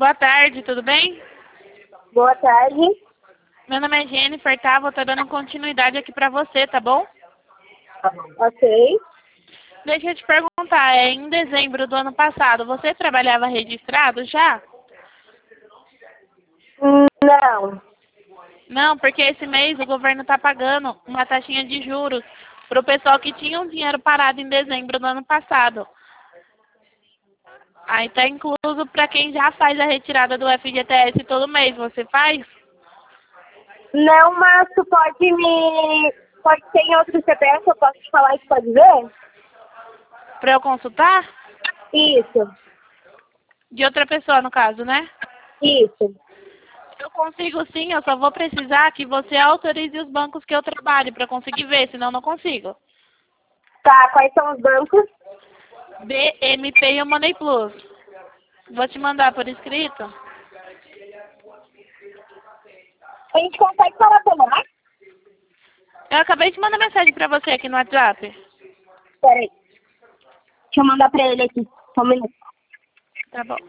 Boa tarde, tudo bem? Boa tarde. Meu nome é Jennifer, tá? Vou estar dando continuidade aqui pra você, tá bom? Ok. Deixa eu te perguntar, em dezembro do ano passado, você trabalhava registrado já? Não. Não, porque esse mês o governo está pagando uma taxinha de juros para o pessoal que tinha um dinheiro parado em dezembro do ano passado. Aí está incluso para quem já faz a retirada do FGTS todo mês. Você faz? Não, mas tu pode me... Pode ser em outro CPF, eu posso te falar e tu pode ver? Para eu consultar? Isso. De outra pessoa, no caso, né? Isso. Eu consigo sim, eu só vou precisar que você autorize os bancos que eu trabalho para conseguir ver, senão eu não consigo. Tá, quais são os bancos? BMP e o Money Plus. Vou te mandar por escrito. A gente consegue falar pelo mais? Eu acabei de mandar mensagem para você aqui no WhatsApp. Peraí. Deixa eu mandar pra ele aqui. Só um minuto. Tá bom.